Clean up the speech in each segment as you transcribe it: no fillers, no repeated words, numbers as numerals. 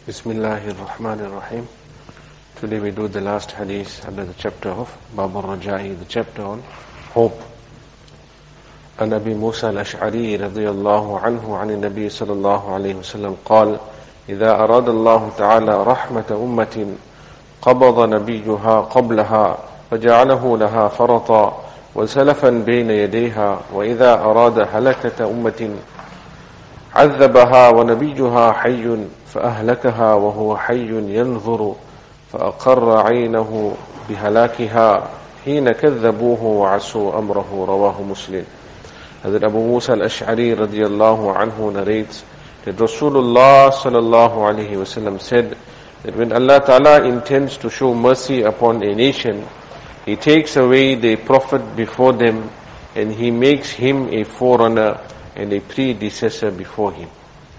Bismillahir Rahmanir Rahim. Today we do the last hadith under the chapter of Bab al-Raja'i, the chapter on hope. عن أبي موسى الأشعري رضي الله عنه عن النبي صلى الله عليه وسلم قال: إذا أراد الله تعالى رحمة أمة قبض نبيها قبلها فجعله لها فرطا وسلفا بين يديها، وإذا أراد هلكة أمة عذبها ونبيها حي فأهلكها وهو حي ينظر فأقر عينه بهلاكها حين كذبوه وعصوا أمره. رواه Muslim. Hazrat Abu Musa al-Ash'ari radiyallahu anhu narrates that Rasulullah sallallahu alayhi wasallam said that when Allah Ta'ala intends to show mercy upon a nation, He takes away the prophet before them and He makes him a forerunner and a predecessor before them.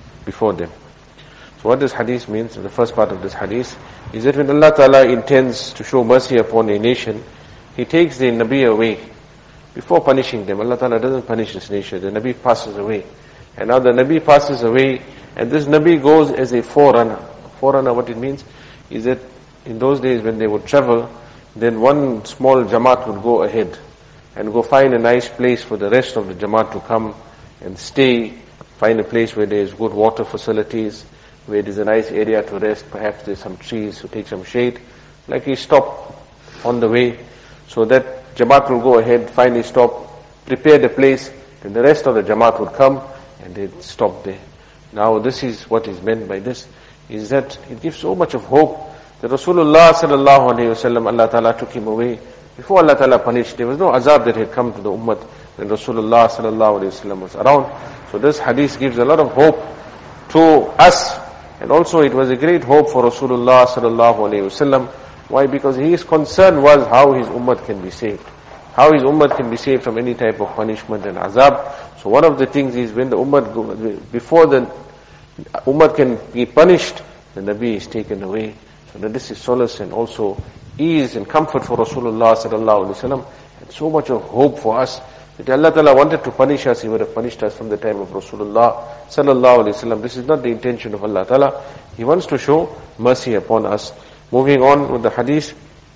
So what this hadith means, the first part of this hadith, is that when Allah Ta'ala intends to show mercy upon a nation, He takes the Nabi away before punishing them. Allah Ta'ala doesn't punish this nation. The Nabi passes away. And now the Nabi passes away, and this Nabi goes as a forerunner. Forerunner, what it means is that in those days when they would travel, then one small Jamaat would go ahead and go find a nice place for the rest of the Jamaat to come and stay, find a place where there is good water facilities, where there is a nice area to rest, perhaps there is some trees to take some shade. Like he stop on the way, so that Jamaat will go ahead, find a stop, prepare the place, and the rest of the Jamaat would come and they'd stop there. Now this is what is meant by this, is that it gives so much of hope that Rasulullah sallallahu alayhi wasallam, Allah Ta'ala took him away. Before Allah Ta'ala punished, there was no azab that had come to the ummah when Rasulullah sallallahu alayhi wasallam was around. So this hadith gives a lot of hope to us, and also it was a great hope for Rasulullah sallallahu alayhi wasallam. Why? Because his concern was how his ummah can be saved. How his ummah can be saved from any type of punishment and azab. So one of the things is when the ummah, before the ummah can be punished, the Nabi is taken away. So that this is solace and also ease and comfort for Rasulullah sallallahu alaihi wasallam, and so much of hope for us that Allah Ta'ala wanted to punish us, He would have punished us from the time of Rasulullah sallallahu alaihi wasallam. This is not the intention of Allah Ta'ala. He wants to show mercy upon us. Moving on with the hadith.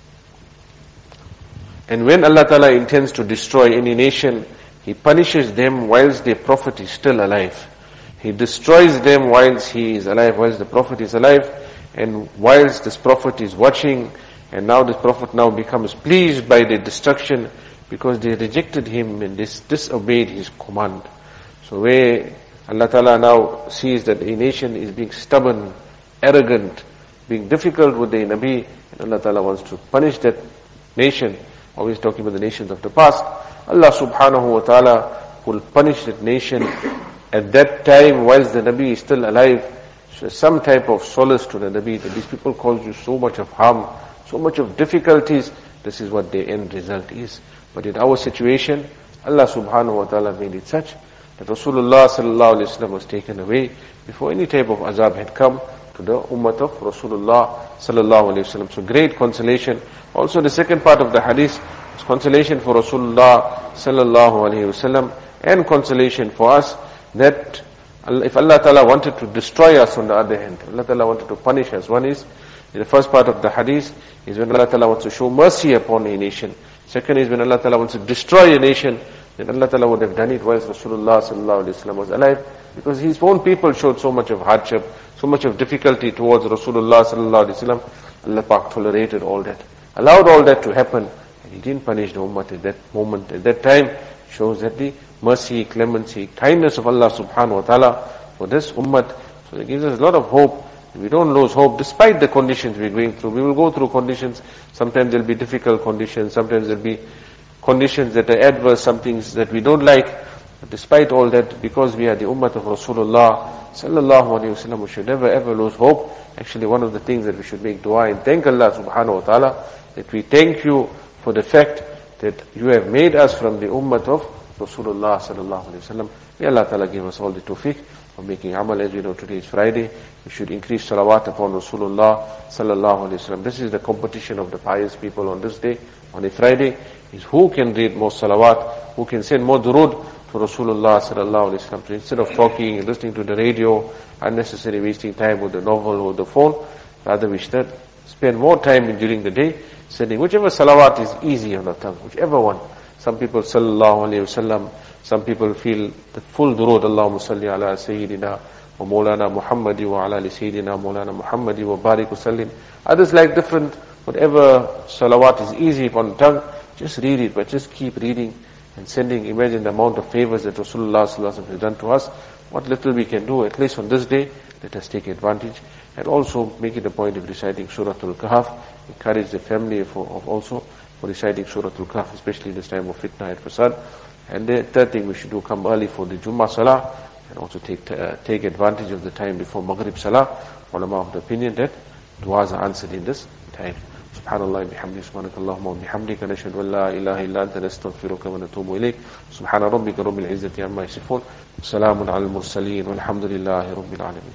And when Allah Ta'ala intends to destroy any nation, He punishes them whilst their prophet is still alive. He destroys them whilst he is alive, whilst the prophet is alive, and whilst this prophet is watching, and now this prophet now becomes pleased by their destruction because they rejected him and disobeyed his command. So where Allah Ta'ala now sees that a nation is being stubborn, arrogant, being difficult with the Nabi, and Allah Ta'ala wants to punish that nation, always talking about the nations of the past, Allah Subhanahu wa Ta'ala will punish that nation at that time whilst the Nabi is still alive. So some type of solace to the Nabi that these people cause you so much of harm, so much of difficulties. This is what the end result is. But in our situation, Allah Subhanahu wa Ta'ala made it such that Rasulullah sallallahu alaihi wasallam was taken away before any type of azab had come to the ummah of Rasulullah sallallahu alaihi wasallam. So great consolation. Also the second part of the hadith is consolation for Rasulullah sallallahu alaihi wasallam and consolation for us that if Allah Ta'ala wanted to destroy us on the other hand, Allah Ta'ala wanted to punish us. One is, in the first part of the hadith, is when Allah Ta'ala wants to show mercy upon a nation. Second is when Allah Ta'ala wants to destroy a nation, then Allah Ta'ala would have done it whilst Rasulullah sallallahu alaihi wasallam was alive, because his own people showed so much of hardship, so much of difficulty towards Rasulullah sallallahu alaihi wasallam. Allah Pak tolerated all that, allowed all that to happen, and He didn't punish the ummah at that moment, at that time. Shows that the mercy, clemency, kindness of Allah subhanahu wa ta'ala for this ummah. So it gives us a lot of hope. We don't lose hope despite the conditions we're going through. We will go through conditions. Sometimes there'll be difficult conditions. Sometimes there'll be conditions that are adverse, some things that we don't like. But despite all that, because we are the ummah of Rasulullah sallallahu alaihi wasallam, we should never ever lose hope. Actually, one of the things that we should make dua and thank Allah subhanahu wa ta'ala, that we thank you for the fact that you have made us from the ummah of Rasulullah sallallahu alaihi wasallam. May Allah Ta'ala give us all the tawfiq of making amal. As we know, today is Friday. We should increase salawat upon Rasulullah sallallahu alaihi wasallam. This is the competition of the pious people on this day, on a Friday, is who can read more salawat, who can send more durood for Rasulullah sallallahu alaihi wasallam. So instead of talking and listening to the radio, unnecessarily wasting time with the novel or the phone, rather we should spend more time during the day sending whichever salawat is easy on the tongue, whichever one. Some people sallallahu alaihi wasallam, some people feel the full durood, Allahumma salli ala Sayyidina wa Maulana Muhammadi wa ala li Sayyidina Maulana Muhammadi wa barik wa sallim. Others like different, whatever salawat is easy on the tongue, just read it, but just keep reading and sending. Imagine the amount of favors that Rasulullah sallallahu alaihi wasallam has done to us. What little we can do, at least on this day, let us take advantage. And also make it a point of reciting Surah Al-Kahf. Encourage the family of also for reciting Surah Al-Kahf, especially in this time of fitna and fasad. And the third thing we should do, come early for the Jummah Salah, and also take advantage of the time before Maghrib Salah. Ulama of the opinion that du'as are answered in this time. Subhanallah bihamdi, subhanakallahumma wa bihamdika, nashhadu an la ilaha illa anta, nastaghfiruka wa natubu ilayk. Subhana rabbika rabbil izzati amma yasifun. Salamun ala al-mursaleen, walhamdulillahi rabbil alamin.